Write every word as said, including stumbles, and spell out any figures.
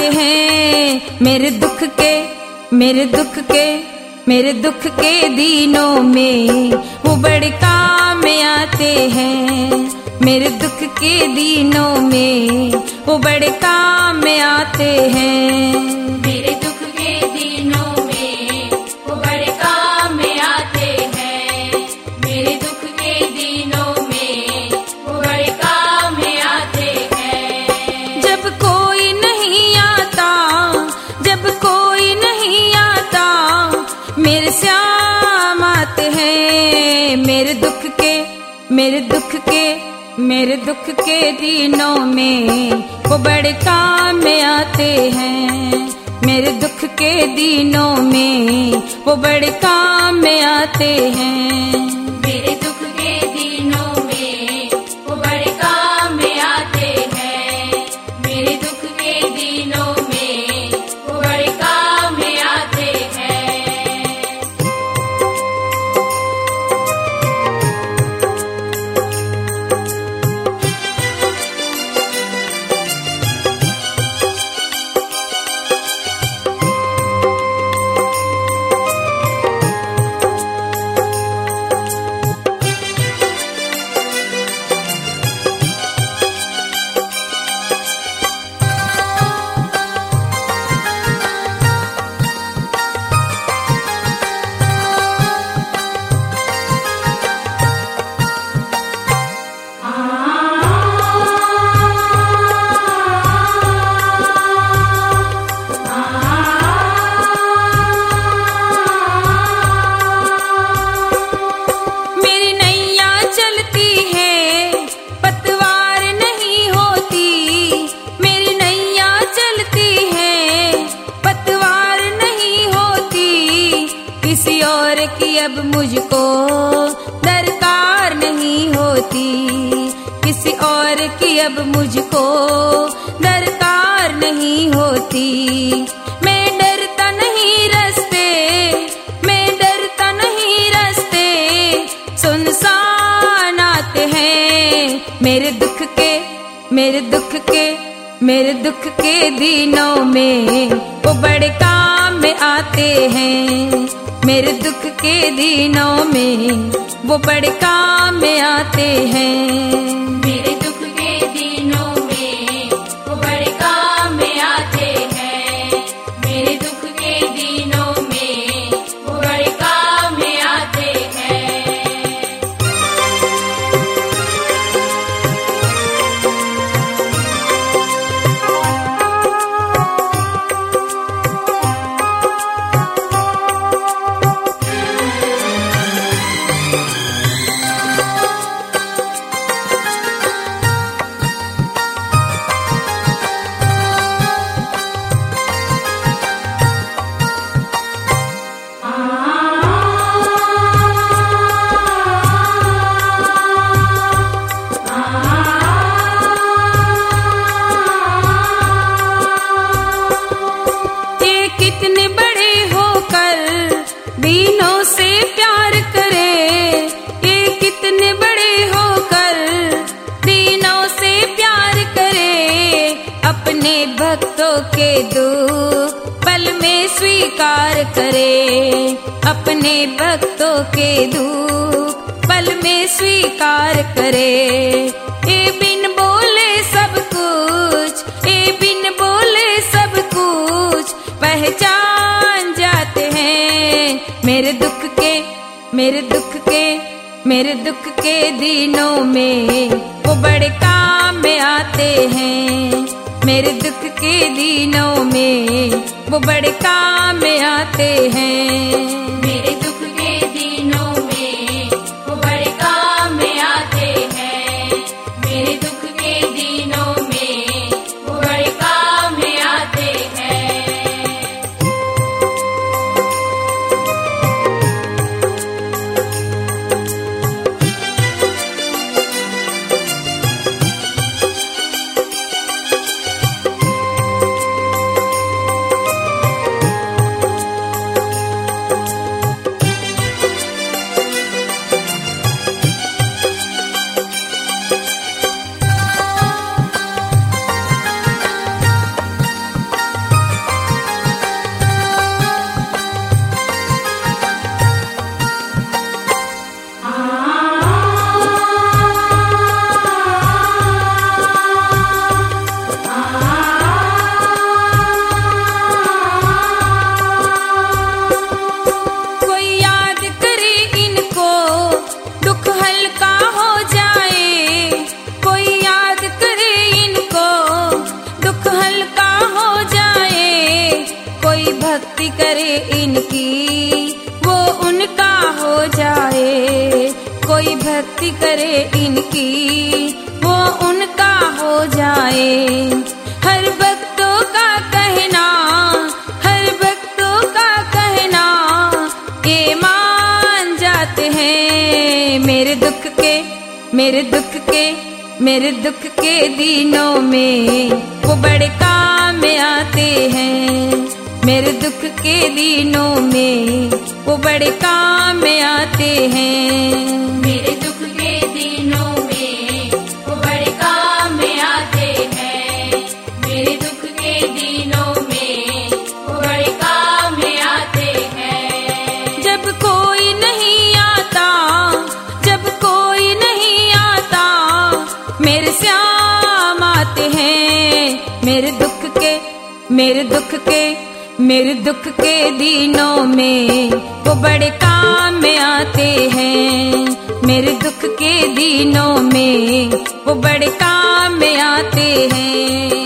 हैं मेरे दुख के, मेरे दुख के, मेरे दुख के दिनों में वो बड़े काम आते हैं। मेरे दुख के दिनों में वो बड़े काम आते हैं। मेरे दुख के दिनों में वो बड़े काम आते हैं। मेरे दुख के दिनों में वो बड़े काम आते हैं। जब कोई नहीं आता, जब कोई नहीं आता, मेरे श्याम आते हैं। मेरे दुख के, मेरे दुख के, मेरे दुख के दिनों में वो बड़े काम आते हैं। मेरे दुख के दिनों में वो बड़े काम आते हैं। मेरे दुख के दिनों में वो बड़े काम आते हैं। मेरे दुख के दिनों में वो बड़े काम आते हैं। अब मुझको दरकार नहीं होती, किसी और की अब मुझको दरकार नहीं होती। मैं डरता नहीं रास्ते, मैं डरता नहीं रास्ते, सुनसान आते हैं। मेरे दुख के, मेरे दुख के, मेरे दुख के दिनों में वो बड़े काम में आते हैं। मेरे दुख के दिनों में वो बड़े काम में आते हैं। मेरे दुख के दिनों में वो बड़े काम में आते हैं। मेरे दुख के दिनों में वो बड़े काम में आते हैं। दिनों से प्यार करे, ये कितने बड़े होकर दिनों से प्यार करे। अपने भक्तों के दुख पल में स्वीकार करे, अपने भक्तों के दुख पल में स्वीकार करे। ये बिन बोले सब कुछ, ये बिन बोले सब कुछ पहचान जाते हैं। मेरे दुख के, मेरे दुख के, मेरे दुख के दिनों में वो बड़े काम में आते हैं। मेरे दुख के दिनों में वो बड़े काम में आते हैं। मेरे दुख के दिनों में वो बड़े काम में आते हैं। मेरे दुख के दिनों में वो बड़े काम में आते हैं। कोई भक्ति करे इनकी वो उनका हो जाए। हर भक्तों का कहना, हर भक्तों का कहना ये मान जाते हैं। मेरे दुख के, मेरे दुख के, मेरे दुख के दिनों में वो बड़े काम में आते हैं। मेरे दुख के दिनों में वो बड़े काम में आते हैं। मेरे दुख के दिनों में वो बड़े काम में आते हैं। मेरे दुख के दिनों में वो बड़े काम में आते हैं। जब कोई नहीं आता, जब कोई नहीं आता मेरे श्याम आते हैं। मेरे दुख के, मेरे दुख के, मेरे दुख के दिनों में वो बड़े काम में आते हैं। मेरे दुख के दिनों में वो बड़े काम में आते हैं।